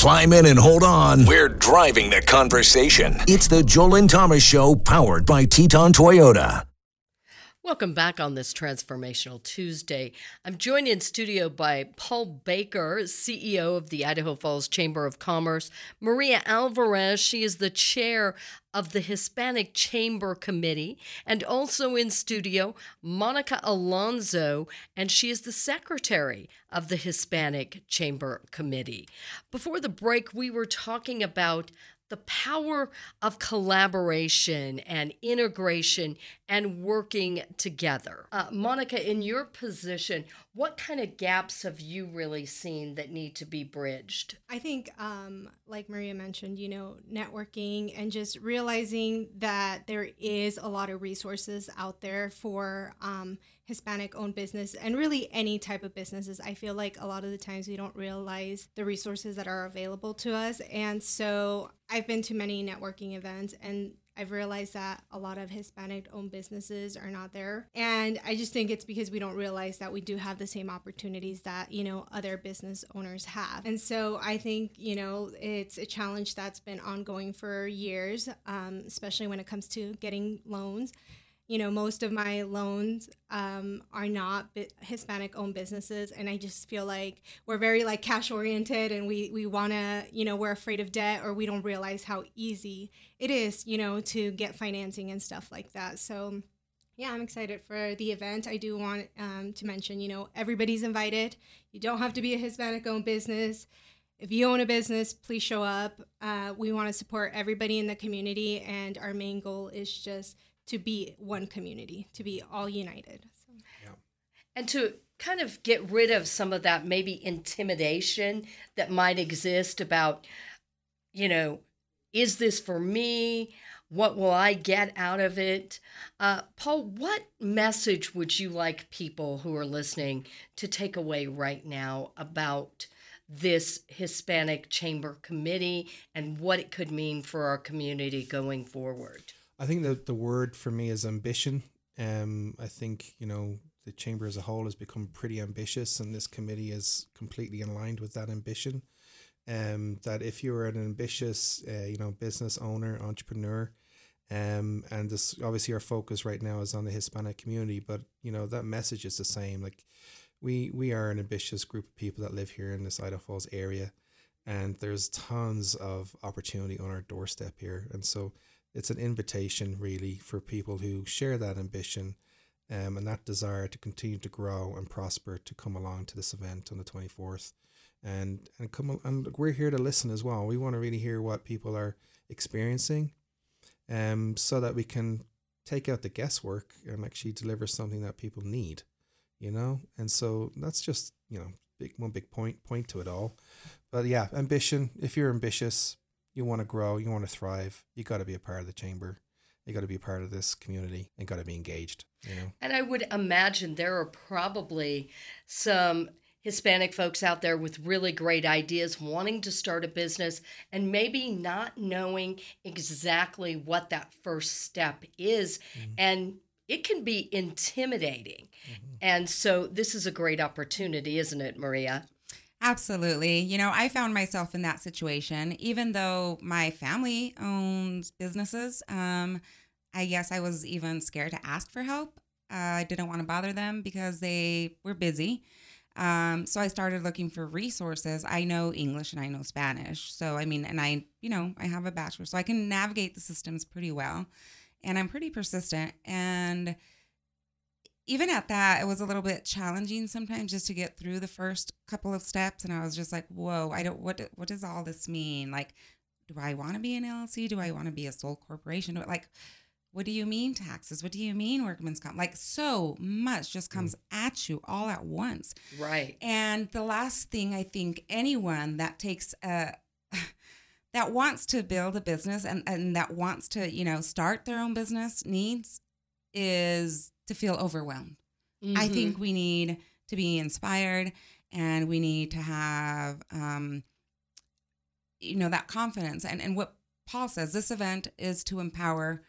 Climb in and hold on. We're driving the conversation. It's the Joel and Thomas Show, powered by Teton Toyota. Welcome back on this Transformational Tuesday. I'm joined in studio by Paul Baker, CEO of the Idaho Falls Chamber of Commerce, Maria Alvarez, she is the chair of the Hispanic Chamber Committee, and also in studio, Monica Alonso, and she is the secretary of the Hispanic Chamber Committee. Before the break, we were talking about the power of collaboration and integration and working together. Monica, in your position, what kind of gaps have you really seen that need to be bridged? I think, like Maria mentioned, networking and just realizing that there is a lot of resources out there for Hispanic-owned business and really any type of businesses. I feel like a lot of the times we don't realize the resources that are available to us. And so I've been to many networking events, and I've realized that a lot of Hispanic-owned businesses are not there. And I just think it's because we don't realize that we do have the same opportunities that, other business owners have. And so I think, it's a challenge that's been ongoing for years, especially when it comes to getting loans. Most of my loans are not Hispanic-owned businesses, and I just feel like we're very cash-oriented, and we want to, we're afraid of debt, or we don't realize how easy it is, to get financing and stuff like that. So, yeah, I'm excited for the event. I do want to mention, everybody's invited. You don't have to be a Hispanic-owned business. If you own a business, please show up. We want to support everybody in the community, and our main goal is just to be one community, to be all united. So. Yeah. And to kind of get rid of some of that maybe intimidation that might exist about, is this for me? What will I get out of it? Paul, what message would you like people who are listening to take away right now about this Hispanic Chamber Committee and what it could mean for our community going forward? I think that the word for me is ambition. I think, the chamber as a whole has become pretty ambitious, and this committee is completely aligned with that ambition. That if you're an ambitious, business owner, entrepreneur, and this obviously our focus right now is on the Hispanic community, but, that message is the same. Like we are an ambitious group of people that live here in this Idaho Falls area, and there's tons of opportunity on our doorstep here. And so it's an invitation really for people who share that ambition and that desire to continue to grow and prosper to come along to this event on the 24th and we're here to listen as well. We want to really hear what people are experiencing so that we can take out the guesswork and actually deliver something that people need, and so that's just, one big point to it all. But yeah, ambition. If you're ambitious, you want to grow, you want to thrive, you got to be a part of the chamber. You got to be a part of this community and got to be engaged, And I would imagine there are probably some Hispanic folks out there with really great ideas, wanting to start a business and maybe not knowing exactly what that first step is. Mm-hmm. And it can be intimidating. Mm-hmm. And so this is a great opportunity, isn't it, Maria? Absolutely. I found myself in that situation, even though my family owns businesses. I guess I was even scared to ask for help. I didn't want to bother them because they were busy. So I started looking for resources. I know English and I know Spanish. So, I have a bachelor, so I can navigate the systems pretty well. And I'm pretty persistent. And even at that, it was a little bit challenging sometimes just to get through the first couple of steps. And I was just like, whoa, what does all this mean? Like, do I want to be an LLC? Do I want to be a sole corporation? What do you mean taxes? What do you mean workman's comp? Like, so much just comes at you all at once. Right. And the last thing I think anyone that takes that wants to build a business and that wants to, start their own business needs is to feel overwhelmed. Mm-hmm. I think we need to be inspired, and we need to have, that confidence. And what Paul says, this event is to empower,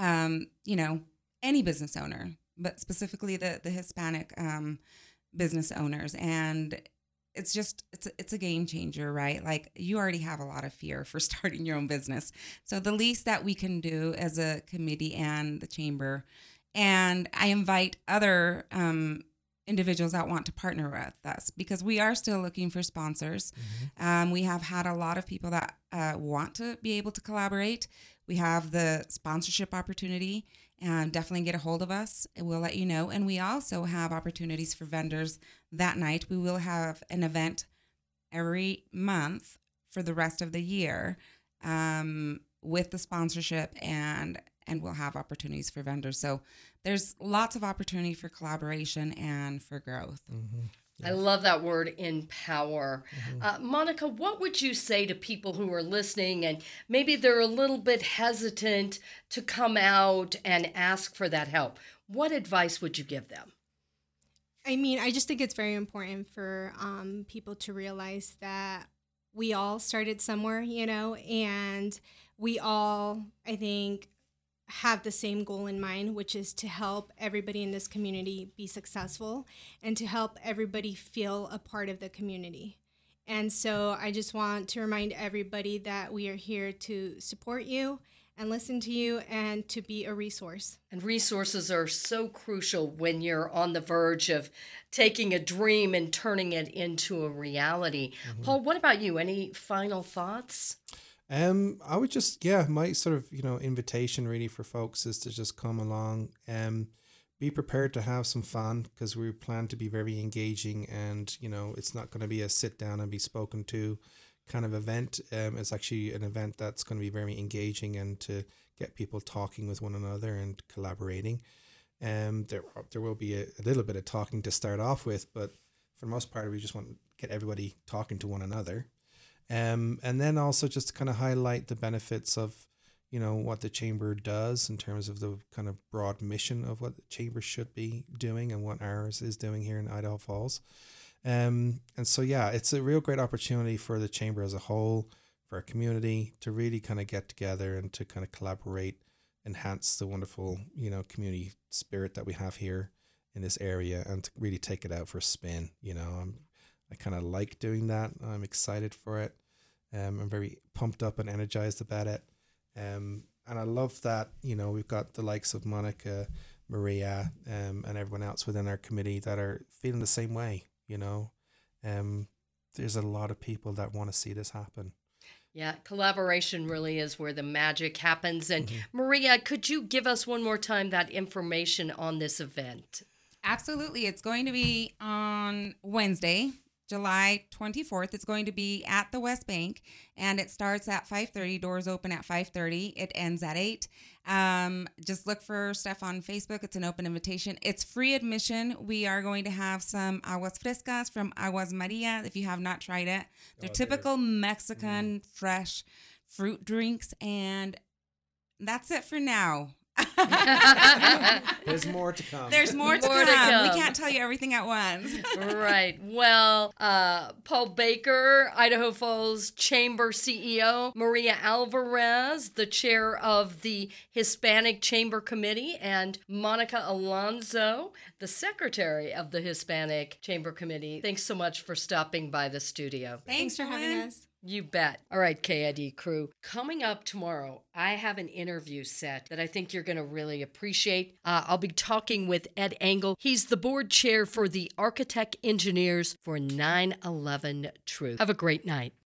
any business owner, but specifically the Hispanic business owners. And it's a game changer, right? Like, you already have a lot of fear for starting your own business. So the least that we can do as a committee and the chamber, and I invite other individuals that want to partner with us, because we are still looking for sponsors. We have had a lot of people that want to be able to collaborate. We have the sponsorship opportunity, and definitely get a hold of us, and we'll let you know. And we also have opportunities for vendors that night. We will have an event every month for the rest of the year with the sponsorship, and we'll have opportunities for vendors. So there's lots of opportunity for collaboration and for growth. I love that word, empower. Monica, what would you say to people who are listening and maybe they're a little bit hesitant to come out and ask for that help? What advice would you give them? I mean, I just think it's very important for people to realize that we all started somewhere, and we all, I think, have the same goal in mind, which is to help everybody in this community be successful and to help everybody feel a part of the community. And so I just want to remind everybody that we are here to support you and listen to you and to be a resource. And resources are so crucial when you're on the verge of taking a dream and turning it into a reality. Paul, what about you? Any final thoughts? I would just, my sort of, invitation really for folks is to just come along and be prepared to have some fun, because we plan to be very engaging, and, it's not going to be a sit down and be spoken to kind of event. It's actually an event that's going to be very engaging and to get people talking with one another and collaborating. There will be a little bit of talking to start off with, but for the most part, we just want to get everybody talking to one another. And then also just to kind of highlight the benefits of, what the chamber does in terms of the kind of broad mission of what the chamber should be doing and what ours is doing here in Idaho Falls. And so, it's a real great opportunity for the chamber as a whole, for our community to really kind of get together and to kind of collaborate, enhance the wonderful, community spirit that we have here in this area, and to really take it out for a spin. I kind of like doing that. I'm excited for it. I'm very pumped up and energized about it. And I love that, we've got the likes of Monica, Maria, and everyone else within our committee that are feeling the same way, There's a lot of people that want to see this happen. Yeah, collaboration really is where the magic happens. And Maria, could you give us one more time that information on this event? Absolutely. It's going to be on Wednesday, July 24th. It's going to be at the West Bank, and it starts at 5:30. Doors open at 5:30. It ends at 8. Just look for stuff on Facebook. It's an open invitation. It's free admission. We are going to have some aguas frescas from Aguas Maria, if you have not tried it. They're typical Mexican fresh fruit drinks, and that's it for now. There's more to come. There's more to come. We can't tell you everything at once. Right. Well, Paul Baker, Idaho Falls Chamber CEO, Maria Alvarez, the chair of the Hispanic Chamber Committee, and Monica Alonso, the secretary of the Hispanic Chamber Committee. Thanks so much for stopping by the studio. Thanks for having us. You bet. All right, KID crew. Coming up tomorrow, I have an interview set that I think you're going to really appreciate. I'll be talking with Ed Engel. He's the board chair for the Architect Engineers for 9/11 Truth. Have a great night.